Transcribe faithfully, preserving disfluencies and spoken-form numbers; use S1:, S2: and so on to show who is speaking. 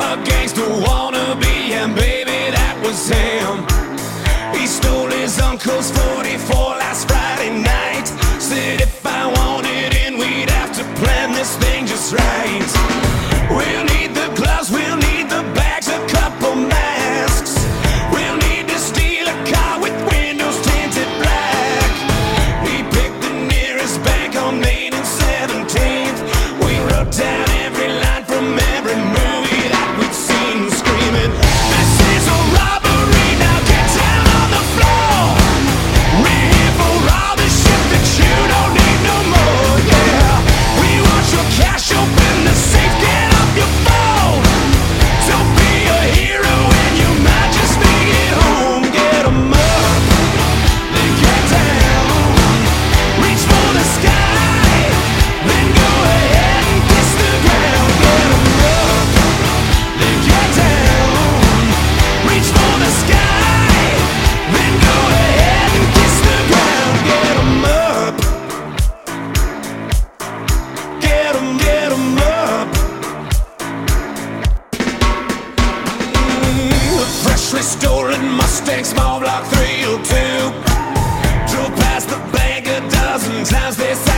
S1: a gangster wannabe, and baby, that was him. He stole his uncle's forty-four last Friday night. Said if I wanted in, we'd have to plan this thing just right. We'll need the gloves, we'll need the bags, a couple masks. We'll need to steal a car with windows tinted black. He picked the nearest bank on Main and seventeenth. We wrote down every line from every movie that we'd seen, screaming, "This is a robbery, now get down on the floor. We're here for all the shit that you don't need no more, yeah. We want your cash, open the safe, get off your phone. Don't be a hero when you might just make it home. Get 'em up, then get down. Reach for the sky, then go ahead and kiss the ground. Get 'em up, then get down. Reach for the sky, then go ahead and kiss the ground. Get 'em up, get 'em, get 'em up. Mm, a freshly stolen Mustang, small block three oh two. Drove past the bank a dozen times. They